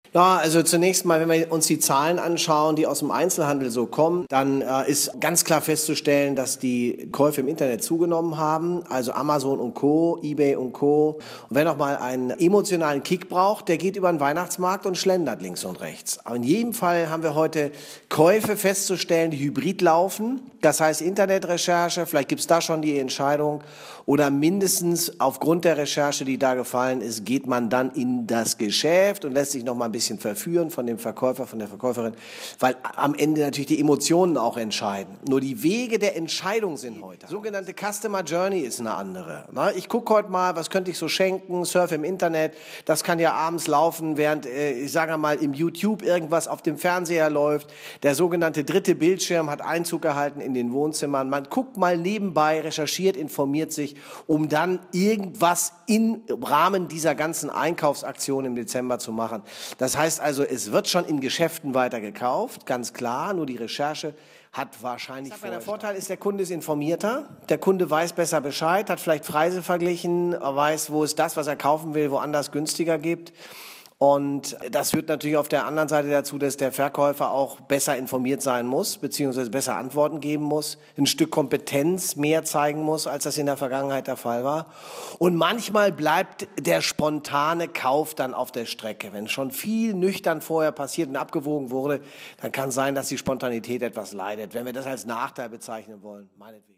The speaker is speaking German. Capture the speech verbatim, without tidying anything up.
Ja, also zunächst mal, wenn wir uns die Zahlen anschauen, die aus dem Einzelhandel so kommen, dann äh, ist ganz klar festzustellen, dass die Käufe im Internet zugenommen haben, also Amazon und Co., eBay und Co. Und wer noch mal einen emotionalen Kick braucht, der geht über den Weihnachtsmarkt und schlendert links und rechts. Aber in jedem Fall haben wir heute Käufe festzustellen, die hybrid laufen. Das heißt Internetrecherche, vielleicht gibt's da schon die Entscheidung, oder mindestens aufgrund der Recherche, die da gefallen ist, geht man dann in das Geschäft und lässt sich noch mal ein bisschen verführen von dem Verkäufer, von der Verkäuferin, weil am Ende natürlich die Emotionen auch entscheiden. Nur die Wege der Entscheidung sind heute. Die sogenannte Customer Journey ist eine andere. Ich gucke heute mal, was könnte ich so schenken, surfe im Internet, das kann ja abends laufen, während, ich sage mal, im YouTube irgendwas auf dem Fernseher läuft. Der sogenannte dritte Bildschirm hat Einzug gehalten in den Wohnzimmern. Man guckt mal nebenbei, recherchiert, informiert sich, um dann irgendwas im Rahmen dieser ganzen Einkaufsaktion im Dezember zu machen. Das heißt also, es wird schon in Geschäften weiter gekauft, ganz klar, nur die Recherche hat wahrscheinlich vorher. Der Vorteil ist, der Kunde ist informierter, der Kunde weiß besser Bescheid, hat vielleicht Preise verglichen, weiß, wo es das, was er kaufen will, woanders günstiger gibt. Und das führt natürlich auf der anderen Seite dazu, dass der Verkäufer auch besser informiert sein muss, beziehungsweise besser Antworten geben muss, ein Stück Kompetenz mehr zeigen muss, als das in der Vergangenheit der Fall war. Und manchmal bleibt der spontane Kauf dann auf der Strecke. Wenn schon viel nüchtern vorher passiert und abgewogen wurde, dann kann es sein, dass die Spontanität etwas leidet. Wenn wir das als Nachteil bezeichnen wollen, meinetwegen.